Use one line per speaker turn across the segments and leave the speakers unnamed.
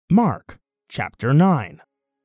Mark chapter 9.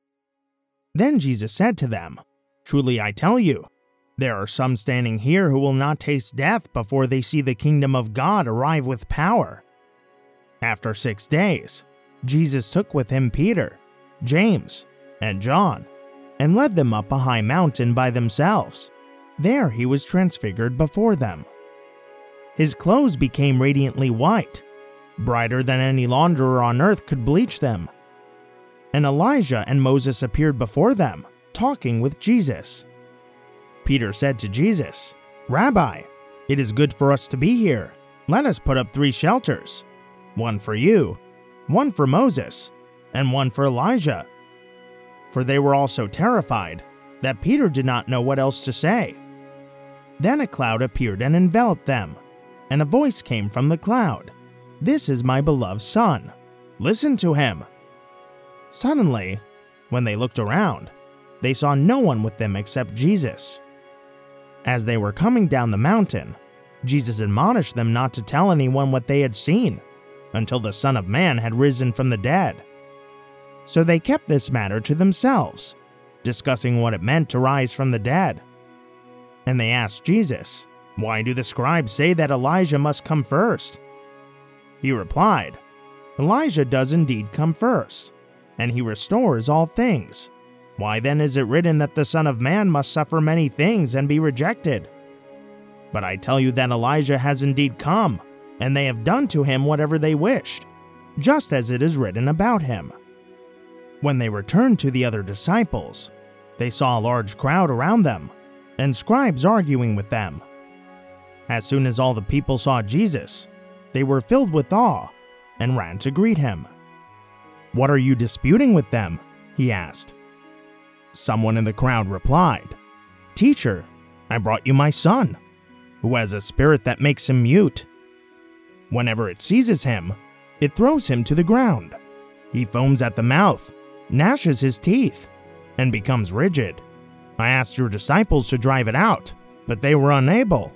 Then Jesus said to them, "Truly I tell you, there are some standing here who will not taste death before they see the kingdom of God arrive with power." After 6 days, Jesus took with him Peter, James, and John, and led them up a high mountain by themselves. There he was transfigured before them. His clothes became radiantly white, brighter than any launderer on earth could bleach them. And Elijah and Moses appeared before them, talking with Jesus. Peter said to Jesus, "Rabbi, it is good for us to be here. Let us put up 3 shelters, one for you, one for Moses, and one for Elijah." For they were all so terrified that Peter did not know what else to say. Then a cloud appeared and enveloped them, and a voice came from the cloud, "This is my beloved Son. Listen to him." Suddenly, when they looked around, they saw no one with them except Jesus. As they were coming down the mountain, Jesus admonished them not to tell anyone what they had seen until the Son of Man had risen from the dead. So they kept this matter to themselves, discussing what it meant to rise from the dead. And they asked Jesus, "Why do the scribes say that Elijah must come first?" He replied, "Elijah does indeed come first, and he restores all things. Why then is it written that the Son of Man must suffer many things and be rejected? But I tell you that Elijah has indeed come, and they have done to him whatever they wished, just as it is written about him." When they returned to the other disciples, they saw a large crowd around them, and scribes arguing with them. As soon as all the people saw Jesus, they were filled with awe and ran to greet him. "What are you disputing with them?" he asked. Someone in the crowd replied, "Teacher, I brought you my son, who has a spirit that makes him mute. Whenever it seizes him, it throws him to the ground. He foams at the mouth, gnashes his teeth, and becomes rigid. I asked your disciples to drive it out, but they were unable."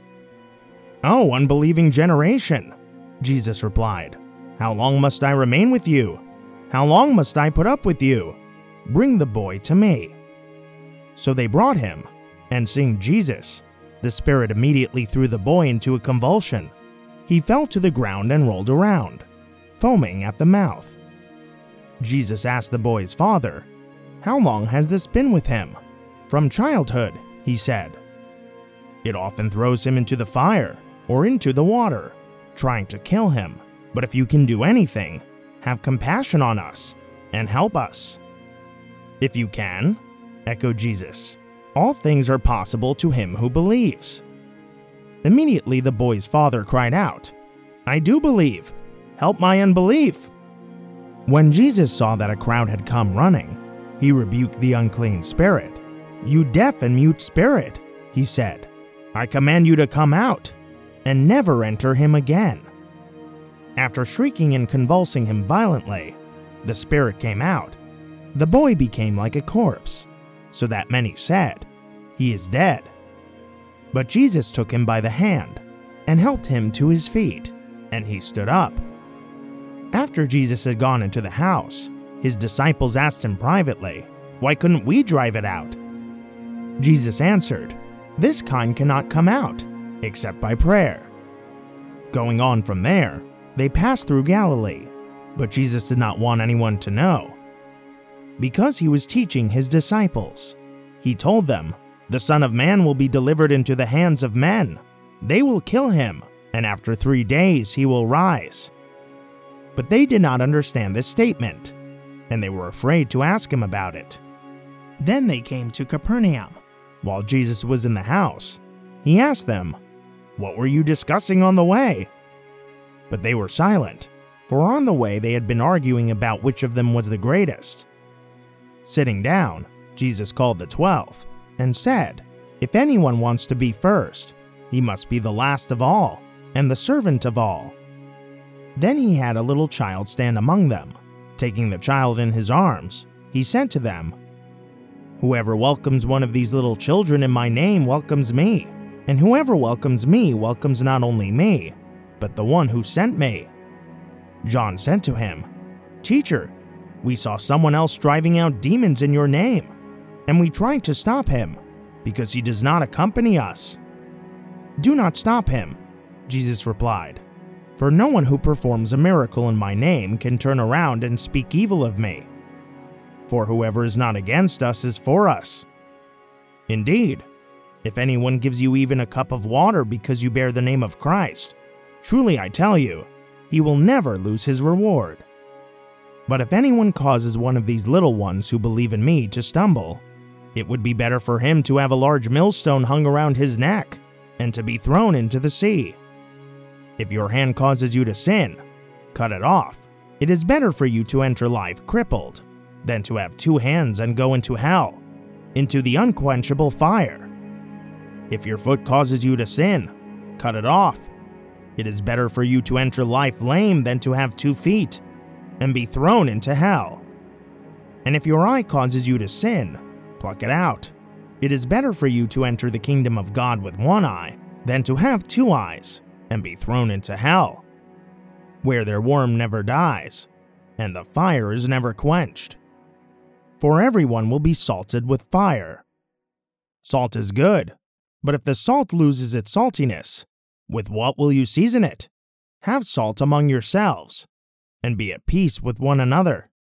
"Oh, unbelieving generation," Jesus replied, "how long must I remain with you? How long must I put up with you? Bring the boy to me." So they brought him, and seeing Jesus, the spirit immediately threw the boy into a convulsion. He fell to the ground and rolled around, foaming at the mouth. Jesus asked the boy's father, "How long has this been with him?" "From childhood," he said. "It often throws him into the fire or into the water, trying to kill him. But if you can do anything, have compassion on us and help us." "If you can," echoed Jesus, "all things are possible to him who believes." Immediately the boy's father cried out, "I do believe. Help my unbelief." When Jesus saw that a crowd had come running, he rebuked the unclean spirit. "You deaf and mute spirit," he said, "I command you to come out and never enter him again." After shrieking and convulsing him violently, the spirit came out. The boy became like a corpse, so that many said, "He is dead." But Jesus took him by the hand and helped him to his feet, and he stood up. After Jesus had gone into the house, his disciples asked him privately, "Why couldn't we drive it out?" Jesus answered, "This kind cannot come out, except by prayer." Going on from there, they passed through Galilee, but Jesus did not want anyone to know. Because he was teaching his disciples, he told them, "The Son of Man will be delivered into the hands of men. They will kill him, and after 3 days he will rise." But they did not understand this statement, and they were afraid to ask him about it. Then they came to Capernaum. While Jesus was in the house, he asked them, "What were you discussing on the way?" But they were silent, for on the way they had been arguing about which of them was the greatest. Sitting down, Jesus called the 12 and said, "If anyone wants to be first, he must be the last of all and the servant of all." Then he had a little child stand among them. Taking the child in his arms, he said to them, "Whoever welcomes one of these little children in my name welcomes me, and whoever welcomes me welcomes not only me, but the one who sent me." John said to him, "Teacher, We saw someone else driving out demons in your name, and we tried to stop him because he does not accompany us." "Do not stop him," Jesus replied, "for no one who performs a miracle in my name can turn around and speak evil of me. For whoever is not against us is for us. Indeed, if anyone gives you even a cup of water because you bear the name of Christ, truly I tell you, he will never lose his reward. But if anyone causes one of these little ones who believe in me to stumble, it would be better for him to have a large millstone hung around his neck and to be thrown into the sea. If your hand causes you to sin, cut it off. It is better for you to enter life crippled than to have 2 hands and go into hell, into the unquenchable fire. If your foot causes you to sin, cut it off. It is better for you to enter life lame than to have 2 feet and be thrown into hell. And if your eye causes you to sin, pluck it out. It is better for you to enter the kingdom of God with 1 eye than to have 2 eyes and be thrown into hell, where their worm never dies and the fire is never quenched. For everyone will be salted with fire. Salt is good, but if the salt loses its saltiness, with what will you season it? Have salt among yourselves, and be at peace with one another.